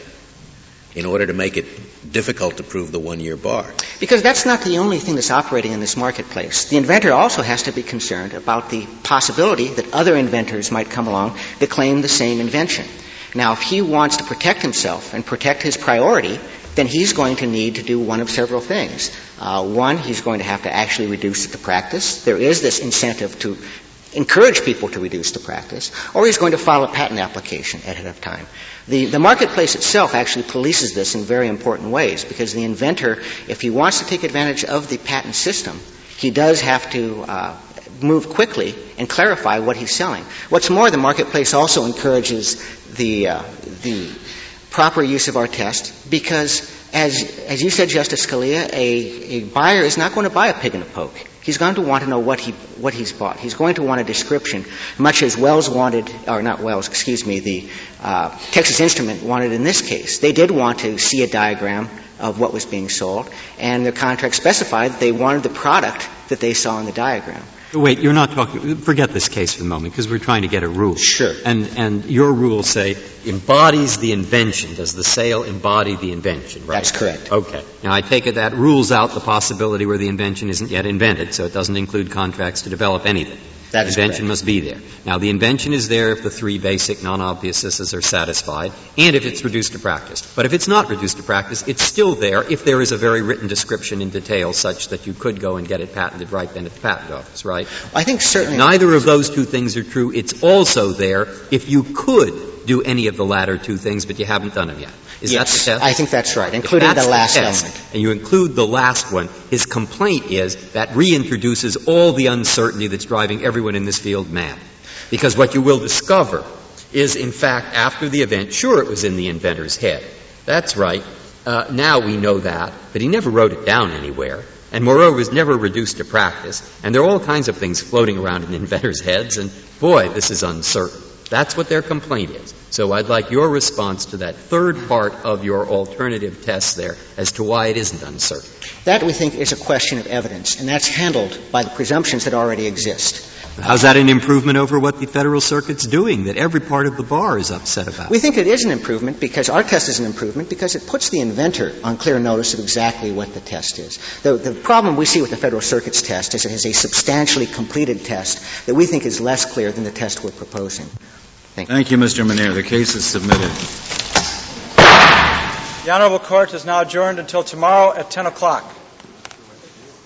in order to make it difficult to prove the one-year bar? Because that's not the only thing that's operating in this marketplace. The inventor also has to be concerned about the possibility that other inventors might come along that claim the same invention. Now, if he wants to protect himself and protect his priority, then he's going to need to do one of several things. Uh, one, he's going to have to actually reduce it to practice. There is this incentive to encourage people to reduce the practice, or he's going to file a patent application ahead of time. The, the marketplace itself actually polices this in very important ways, because the inventor, if he wants to take advantage of the patent system, he does have to uh, move quickly and clarify what he's selling. What's more, the marketplace also encourages the uh, the proper use of our test because, as as you said, Justice Scalia, a, a buyer is not going to buy a pig in a poke. He's going to want to know what he what he's bought. He's going to want a description, much as Wells wanted, or not Wells, excuse me, the uh, Texas Instrument wanted in this case. They did want to see a diagram of what was being sold, and their contract specified that they wanted the product that they saw in the diagram. Wait, you're not talking — forget this case for the moment, because we're trying to get a rule. Sure. And and your rules say embodies the invention. Does the sale embody the invention, right? That's correct. Okay. Now, I take it that rules out the possibility where the invention isn't yet invented, so it doesn't include contracts to develop anything. That is invention correct. must be there. Now, the invention is there if the three basic non-obviouses are satisfied and if it's reduced to practice. But if it's not reduced to practice, it's still there if there is a very written description in detail such that you could go and get it patented right then at the patent office, right? I think certainly. If neither of those two things are true, it's also there if you could do any of the latter two things, but you haven't done them yet. Is yes, that the test? I think that's right, including that's the last the test, element. And you include the last one. His complaint is that reintroduces all the uncertainty that's driving everyone in this field mad. Because what you will discover is, in fact, after the event, sure, it was in the inventor's head. That's right. Uh, now we know that, but he never wrote it down anywhere. And moreover, it was never reduced to practice. And there are all kinds of things floating around in inventors' heads, and boy, this is uncertain. That's what their complaint is. So I'd like your response to that third part of your alternative test there as to why it isn't uncertain. That, we think, is a question of evidence, and that's handled by the presumptions that already exist. How's that an improvement over what the Federal Circuit's doing, that every part of the bar is upset about? We think it is an improvement because our test is an improvement because it puts the inventor on clear notice of exactly what the test is. The, the problem we see with the Federal Circuit's test is it is a substantially completed test that we think is less clear than the test we're proposing. Thank you. Thank you, Mister Manier. The case is submitted. The Honorable Court is now adjourned until tomorrow at ten o'clock.